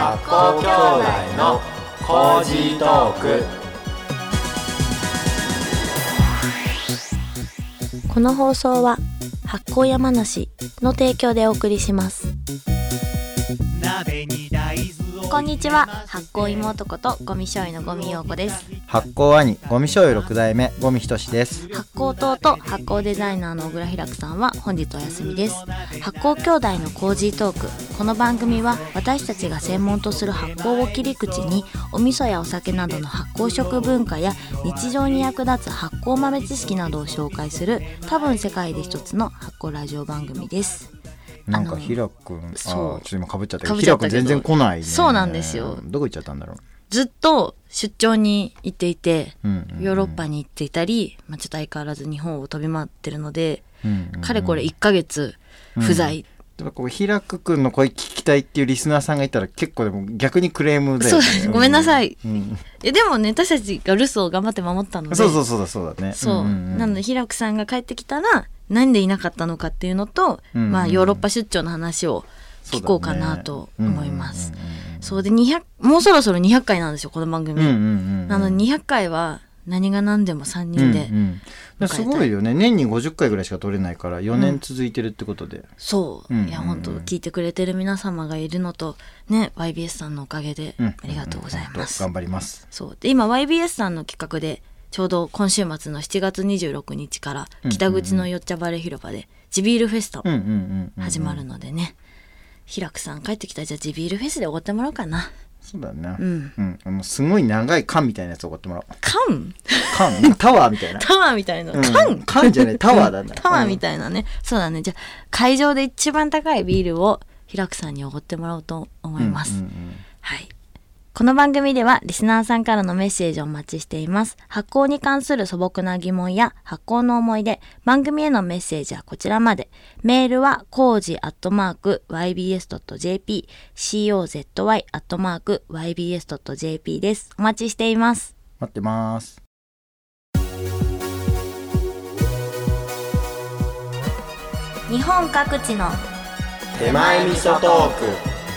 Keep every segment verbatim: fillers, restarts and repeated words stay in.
発酵兄弟のコージートーク。 この放送は発酵山梨の提供でお送りします。こんにちは、発酵妹ことゴミ醤油のゴミ陽子です。 発酵兄ゴミ醤油ろく代目ゴミひとしです。 発酵糖と発酵デザイナーの小倉ひらくさんは本日お休みです。発酵兄弟のコージートーク。この番組は私たちが専門とする発酵を切り口にお味噌やお酒などの発酵食文化や日常に役立つ発酵豆知識などを紹介する多分世界で一つの発酵ラジオ番組です。 なんかひらくん、あ、ちょっと今かぶっちゃったけど、 ひらくん全然来ないね。 そうなんですよ。 どこ行っちゃったんだろう。 ずっと出張に行っていて、 うんうんうん、 ヨーロッパに行っていたり、まあ、ちょっと相変わらず日本を飛び回ってるので、 うんうんうん、 かれこれいっかげつ不在、 うん、こうひらくくんの声聞きたいっていうリスナーさんがいたら結構でも逆にクレームだよね。 そうです、ごめんなさい、 うん、 えでもね、私たちが留守を頑張って守ったので、 そうそうそうだそうだね。 そう、 うんうんうん、 なのでひらくさんが帰ってきたらなんでいなかったのかっていうのと、うんうん、まあ、ヨーロッパ出張の話を聞こうかなと思います。そうでにひゃく、もうそろそろにひゃっかいなんですよこの番組、うんうんうんうん、なのでにひゃっかいは何が何でもさんにんで、うんうん、すごいよね。年にごじゅっかいぐらいしか撮れないからよねん続いてるってことで、うん、 そう、 うんうんうん、 いや本当聞いてくれてる皆様がいるのとね ワイビーエス さんのおかげでありがとうございます、 うんうんうん、頑張ります。 そうで今 ワイビーエス さんの企画でちょうど今週末のしちがつにじゅうろくにちから北口のよっちゃバレ広場で地ビールフェスタ始まるのでね、ひらくさん帰ってきたらじゃあ地ビールフェスでおごってもらおうかな。 そうだね、 うんうん、あのすごい長い缶みたいなやつおごってもらおう。 缶缶タワーみたいなタワーみたいな、 うん、 缶缶じゃないタワーだねタワーみたいなね、うん、そうだね。じゃあ会場で一番高いビールをひらくさんにおごってもらおうと思います、うんうんうん、はい。この番組ではリスナーさんからのメッセージをお待ちしています。発酵に関する素朴な疑問や発酵の思い出、番組へのメッセージはこちらまで。メールはコージアットマーク ワイビーエスドットジェーピー、コーズイ アットマーク ワイビーエスドットジェーピー です。お待ちしています。 待ってます。 日本各地の手前味噌トーク。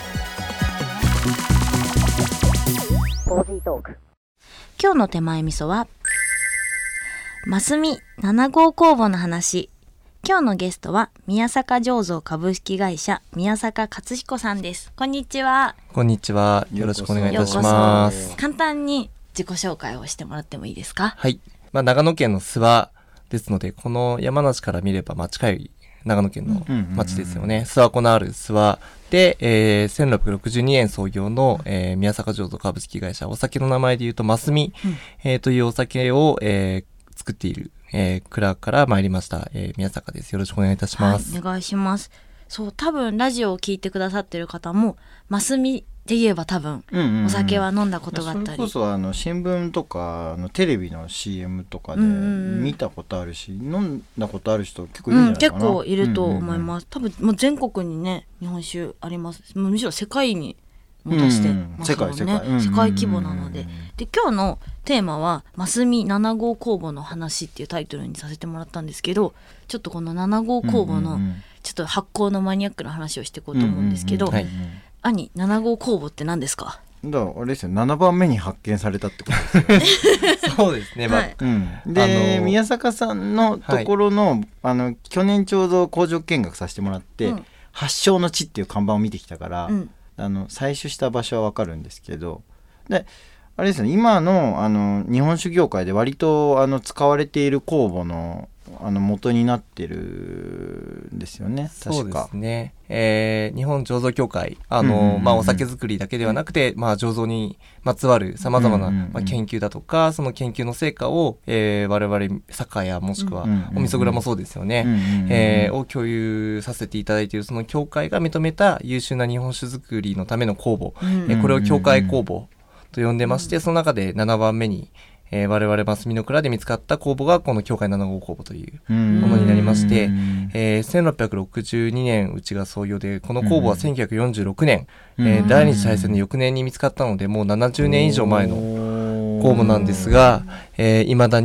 今日の手前味噌はますみなな号工房の話。今日のゲストは宮坂醸造株式会社宮坂勝彦さんです。こんにちは。 こんにちは、よろしくお願いいたします。 簡単に自己紹介をしてもらってもいいですか？ はい、まあ、長野県の諏訪ですので、この山梨から見ればまあ近い長野県の町ですよね、うん、諏訪湖のある諏訪で、えー、せんろっぴゃくろくじゅうにねん創業の、えー、宮坂醸造株式会社、お酒の名前で言うとますみ、うん、えー、というお酒を、えー、作っている、えー、蔵から参りました、えー、宮坂です。よろしくお願いいたします。 はい、お願いします。そう多分ラジオを聞いてくださってる方もますみで言えば多分、うんうんうん、お酒は飲んだことがあったり、 それこそあの新聞とかあのテレビの シーエム とかで見たことあるし、うんうん、飲んだことある人結構いるんじゃないかな、 うん、結構いると思います、うんうんうん、多分もう全国にね日本酒あります。むしろ世界にも出してますもんね、うんうん、世界世界、うんうん、世界規模なので。で今日のテーマはますみなな号工房の話っていうタイトルにさせてもらったんですけど、ちょっとこのなな号工房のちょっと発酵のマニアックな話をしていこうと思うんですけど、うんうんうん、はい、兄なな号工房って何ですか？ だからあれですよ、ななばんめに発見されたってことですよねそうですね、まあ、はい、 うん、で、あのー、宮坂さんのところの、はい、あの去年ちょうど工場見学させてもらって、うん、発祥の地っていう看板を見てきたから、うん、あの採取した場所は分かるんですけど、であれですね、今 の, あの日本酒業界で割とあの使われている酵母のあの元になってるんですよね。確か。 そうですね、えー、日本醸造協会、あの、うんうん、まあ、お酒作りだけではなくて、まあ、醸造にまつわるさまざまな、まあ、研究だとか、その研究の成果を、えー、我々酒屋もしくはお味噌蔵もそうですよね、うんうんうん、えー、を共有させていただいているその協会が認めた優秀な日本酒作りのための酵母、うんうんうん、えー、これを協会酵母と呼んでまして、その中でななばんめにえー、我々ますみの蔵で見つかった酵母がこの協会なな号酵母というものになりまして、えー、せんろっぴゃくろくじゅうにねんうちが創業で、この酵母はせんきゅうひゃくよんじゅうろくねん、えー、第二次大戦の翌年に見つかったので、もうななじゅうねん以上前の酵母なんですが、えー、未だに、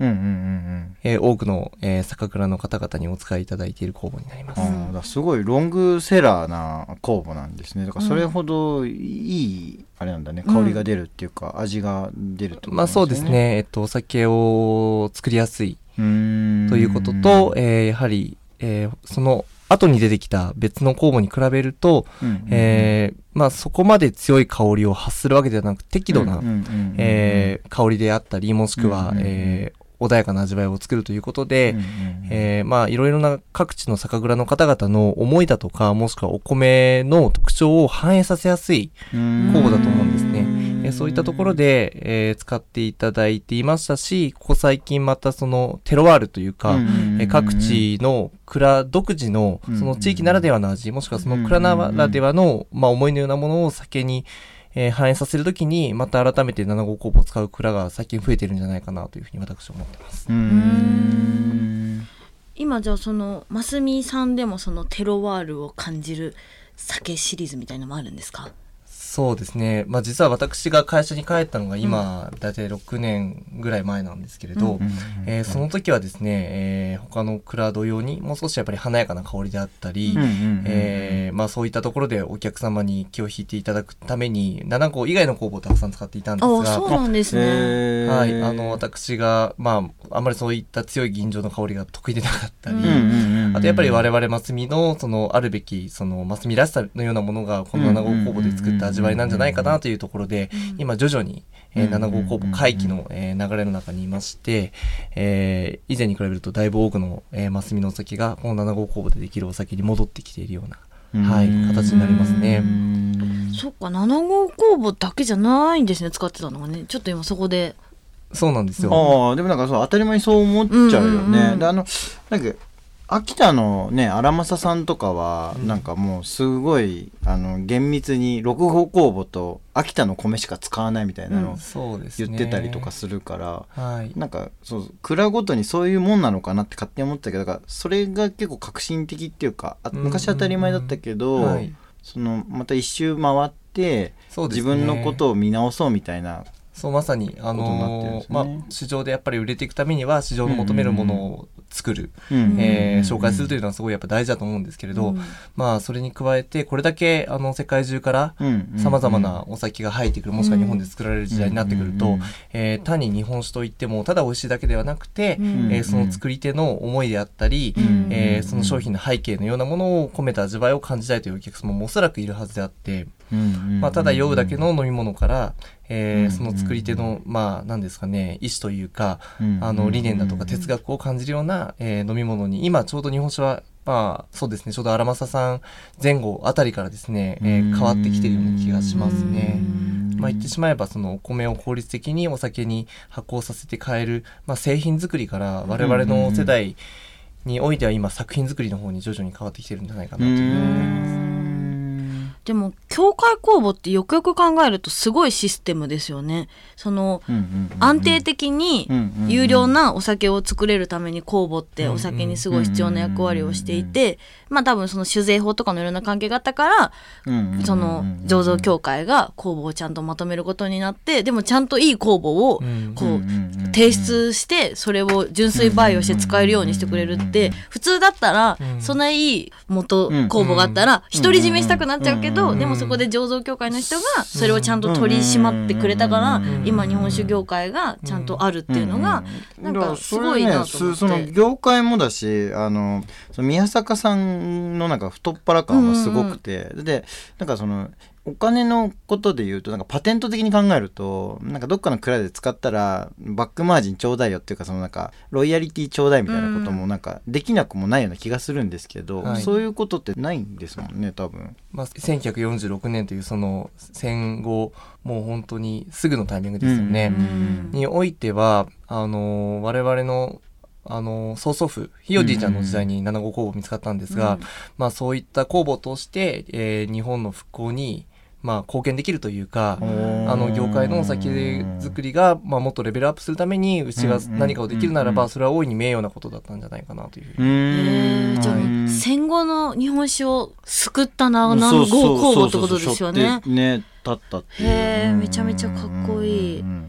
うんうんうんうんえー多くの、えー酒蔵の方々にお使いいただいている酵母になります。 あーだからすごいロングセラーな酵母なんですね。だからそれほどいいあれなんだね、香りが出るっていうか、味が出るってことまあなんですよね。 そうですね、えっと、お酒を作りやすいうーんということと、えーやはり、えーその後に出てきた別の酵母に比べると、 うんうんうんえーまあ、そこまで強い香りを発するわけではなく適度な、 うんうんうんうんえー香りであったりもしくは、 うんうんうんえー穏やかな味わいを作るということで、 うんうんうんえーまあいろいろな各地の酒蔵の方々の思いだとかもしくはお米の特徴を反映させやすい酵母だと思うんですね。えーそういったところで、えー使っていただいていましたし、ここ最近またそのテロワールというか、 うんうんうんうんえー各地の蔵独自のその地域ならではの味、もしくはその蔵ならではの、まあ、思いのようなものを酒に、えー反映させるときにまた改めてなな号酵母を使う蔵が最近増えてるんじゃないかなというふうに私は思ってます。 うーん今じゃあそのマスミさんでもそのテロワールを感じる酒シリーズみたいなのもあるんですか？ そうですね、まあ、実は私が会社に帰ったのが今、だいたいろくねんぐらい前なんですけれど、 うんえーその時はですね、えー他の蔵同様にもう少しやっぱり華やかな香りであったり、 うんうんうんうんえーまあ、そういったところでお客様に気を引いていただくためになな号以外の酵母をたくさん使っていたんですああ、 が、 そうなんですね。 へーはい、あの私が、まあ、あんまりそういった強い吟醸の香りが得意でなかったり、 うんうんうんうんあとやっぱり我々マスミのそのあるべきそのマスミらしさのようなものがこのなな号酵母で作った味わいなんじゃないかなというところで、今徐々に、えー、なな号酵母回帰の、えー流れの中にいまして、えー以前に比べるとだいぶ多くの、えーマスミのお酒がこのなな号酵母でできるお酒に戻ってきているような、はい、形になりますね。 そっか、なな号酵母だけじゃないんですね、使ってたのがね。ちょっと今そこで。 そうなんですよ。 ああでもなんかそう当たり前にそう思っちゃうよね、 うんうんうんであのなんか秋田のね荒政さんとかはなんかもうすごいあの厳密にろく号酵母と秋田の米しか使わないみたいなのをそうですね。 言ってたりとかするから、 はい。 なんかそう蔵ごとにそういうもんなのかなって勝手に思ってたけど、だからそれが結構革新的っていうか、あ昔当たり前だったけど、 うんうんうんはい、 そのまた一周回って、 そうですね、 自分のことを見直そうみたいな。 そうまさにあことになってるんですねのーまあ、市場でやっぱり売れていくためには市場の求めるものを作る、 うんえー紹介するというのはすごいやっぱ大事だと思うんですけれど、 うんまあそれに加えてこれだけあの世界中からさまざまなお酒が入ってくる、もしくは日本で作られる時代になってくると、 うんえー単に日本酒といってもただ美味しいだけではなくて、 うんえーその作り手の思いであったり、 うんえーその商品の背景のようなものを込めた味わいを感じたいというお客様もおそらくいるはずであって、まあ、ただ酔うだけの飲み物から、えーその作り手のまあ何ですかね、意思というか、あの理念だとか哲学を感じるような、えー飲み物に今ちょうど日本酒はまあそうですね、ちょうど荒政さん前後あたりからですね、えー変わってきているような気がしますね。まあ、言ってしまえばそのお米を効率的にお酒に発酵させて変える、まあ、製品作りから我々の世代においては今作品作りの方に徐々に変わってきてるんじゃないかなというふうに思います。 でも境界酵母ってよくよく考えるとすごいシステムですよね。その安定的に有料なお酒を作れるために酵母ってお酒にすごい必要な役割をしていて、まあ多分その酒税法とかのいろんな関係があったからその醸造協会が酵母をちゃんとまとめることになって、でもちゃんといい酵母をこう提出してそれを純粋培養して使えるようにしてくれるって、普通だったらそんないい元酵母があったら独り占めしたくなっちゃうけど、でもそこで醸造協会の人がそれをちゃんと取り締まってくれたから今日本酒業界がちゃんとあるっていうのがなんかすごいなと思って、 その業界もだし、あのその宮坂さんのなんか太っ腹感はすごくて、でなんかそのお金のことで言うとなんかパテント的に考えるとなんかどっかの蔵で使ったらバックマージンちょうだいよっていうか、そのなんかロイヤリティちょうだいみたいなこともなんかできなくもないような気がするんですけど、 はい、 そういうことってないんですもんね多分。 まあ、せんきゅうひゃくよんじゅうろくねんというその戦後もう本当にすぐのタイミングですよね、においてはあの我々のあの曽祖父ひよじいちゃんの時代になな号酵母見つかったんですが、うんまあ、そういった酵母を通して、えー、日本の復興にまあ、貢献できるというか、あの業界のお酒作りが、まあ、もっとレベルアップするためにうちが何かをできるならばそれは大いに名誉なことだったんじゃないかなというふうに。 へー、じゃあ戦後の日本酒を救ったなな号酵母ってことですよね。 ね、だったっていう。 へー、めちゃめちゃかっこいい。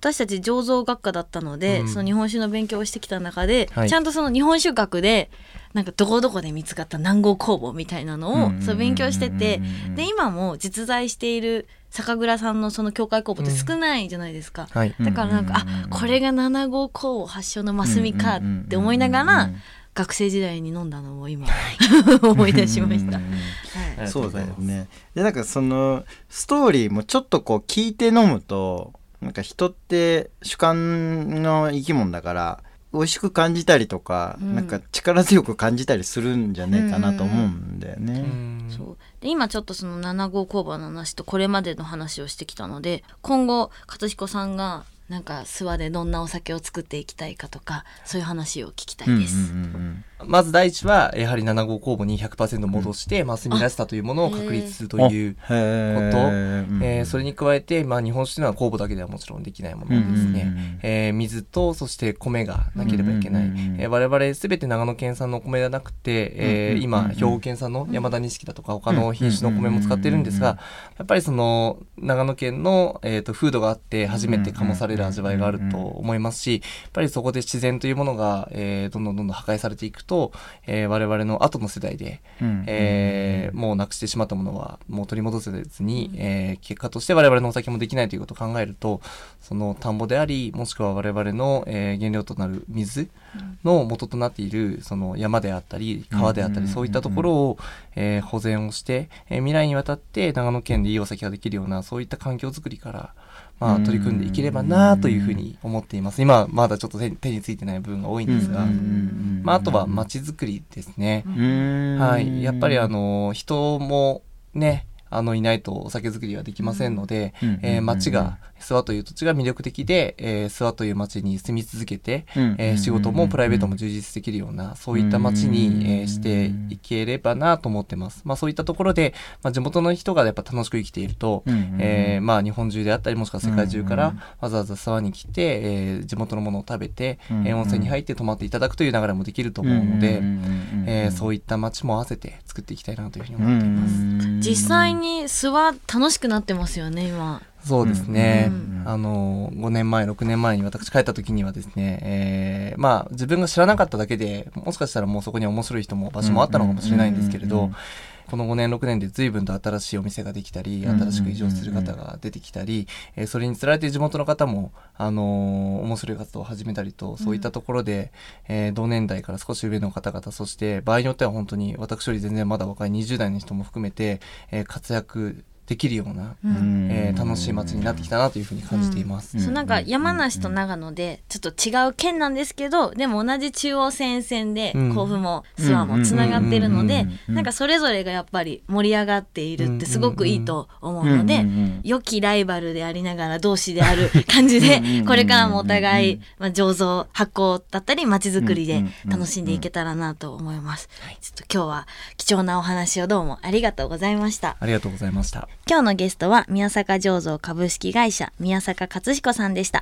私たち醸造学科だったので、うん、その日本酒の勉強をしてきた中で、はい、ちゃんとその日本酒学でなんかどこどこで見つかった南郷酵母みたいなのをそう勉強してて、で今も実在している酒蔵さんのその境界酵母って少ないじゃないですか、うんはい、だからなんか、あ、これがなな号酵母発祥のマスミかって思いながら学生時代に飲んだのを今思い出しました、 はい、そうだよね。でなんかそのストーリーもちょっとこう聞いて飲むと、なんか人って主観の生き物だから美味しく感じたりとか、うん、なんか力強く感じたりするんじゃないかなと思うんだよね、うん、 そうで今ちょっとそのなな号酵母の話とこれまでの話をしてきたので、今後勝彦さんがなんか諏訪でどんなお酒を作っていきたいかとか、そういう話を聞きたいです、うんうんうん、 まず第一はやはりなな号酵母に ひゃくパーセント 戻してマスミらしさというものを確立するということ、えー、それに加えて、まあ、日本酒というのは酵母だけではもちろんできないものですね、うんうんうんえー、水とそして米がなければいけない、うんうんうんえー、我々すべて長野県産のお米ではなくて、えー、今兵庫県産の山田錦だとか他の品種のお米も使ってるんですが、やっぱりその長野県の、えーと、風土があって初めて醸される味わいがあると思いますし、やっぱりそこで自然というものが、えー、どんどんどんどん破壊されていくと、えー、我々の後の世代で、うんえー、もうなくしてしまったものはもう取り戻せずに、えー、結果として我々のお酒もできないということを考えると、その田んぼでありもしくは我々の、えー、原料となる水の元となっているその山であったり川であったり、そういったところを、えー、保全をして、えー、未来にわたって長野県でいいお酒ができるようなそういった環境づくりからまあ、取り組んでいければなというふうに思っています。今まだちょっと 手, 手についてない部分が多いんですが、まあ、あとは街づくりですね。はい、やっぱりあの人もねあのいないとお酒作りはできませんので、えー、町が諏訪という土地が魅力的で、えー、諏訪という町に住み続けて、えー、仕事もプライベートも充実できるようなそういった町に、えー、していければなと思ってます。まあ、そういったところで、まあ、地元の人がやっぱ楽しく生きていると、えーまあ、日本中であったりもしくは世界中からわざわざ諏訪に来て、えー、地元のものを食べて、えー、温泉に入って泊まっていただくという流れもできると思うので、えー、そういった町も合わせて作っていきたいなというふうに思っています。 実際に諏訪楽しくなってますよね今。 そうですね、うん、あのごねんまえろくねんまえに私帰った時にはですね、えー、まあ自分が知らなかっただけでもしかしたらもうそこに面白い人も場所もあったのかもしれないんですけれど、このごねんろくねんで随分と新しいお店ができたり新しく移住する方が出てきたり、えー、それにつられて地元の方も、あのー、面白い活動を始めたりと、そういったところで、えー、同年代から少し上の方々、そして場合によっては本当に私より全然まだ若いにじゅう代の人も含めて、えー、活躍できるような、うんえー、楽しい街になってきたなというふうに感じています、 うん、そうなんか山梨と長野でちょっと違う県なんですけど、でも同じ中央線線で甲府も諏訪もつながってるので、なんかそれぞれがやっぱり盛り上がっているってすごくいいと思うので、良きライバルでありながら同士である感じでこれからもお互い、まあ、醸造発酵だったり街づくりで楽しんでいけたらなと思います。ちょっと今日は貴重なお話をどうもありがとうございました。 ありがとうございました。 今日のゲストは宮坂醸造株式会社宮坂勝彦さんでした。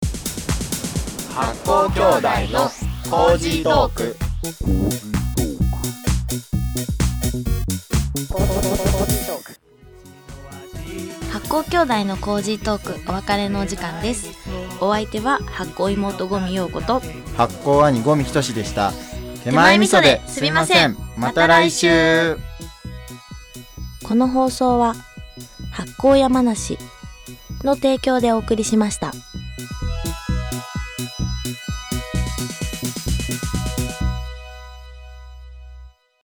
発酵兄弟のコージートーク。 発酵兄弟のコージートーク、お別れのお時間です。お相手は発酵妹五味陽子と発酵兄五味仁でした。手前味噌ですみません。また来週。 この放送は発酵山梨の提供でお送りしました。